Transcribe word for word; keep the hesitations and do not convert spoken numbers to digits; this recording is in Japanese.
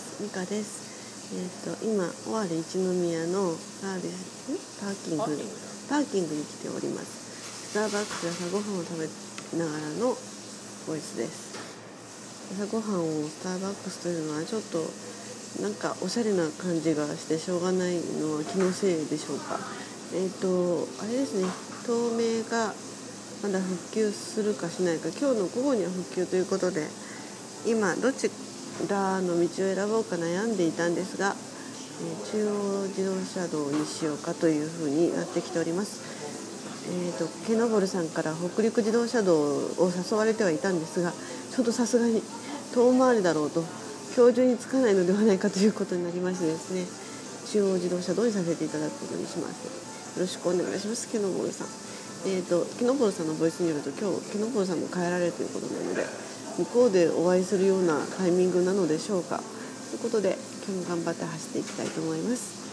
。ミカです。えっ、と今尾張一宮のサービスパーキングパーキングに来ております。スターバックスで朝ごはんを食べながらのボイスです。朝ごはんをスターバックスというのはちょっとなんかおしゃれな感じがしてしょうがないのは気のせいでしょうか。えっ、とあれですね、透明がまだ復旧するかしないか、今日の午後には復旧ということで、今どちらの道を選ぼうか悩んでいたんですが、えー、中央自動車道にしようかというふうになってきております。えーと、ケノボルさんから北陸自動車道を誘われてはいたんですが、ちょっとさすがに遠回りだろうと標準につかないのではないかということになりましてですね、中央自動車道にさせていただくことにします。よろしくお願いします。ケノボルさん。えーと、ケノボルさんのボイスによると、今日ケノボルさんも帰られるということなので、向こうでお会いするようなタイミングなのでしょうか。ということで今日も頑張って走っていきたいと思います。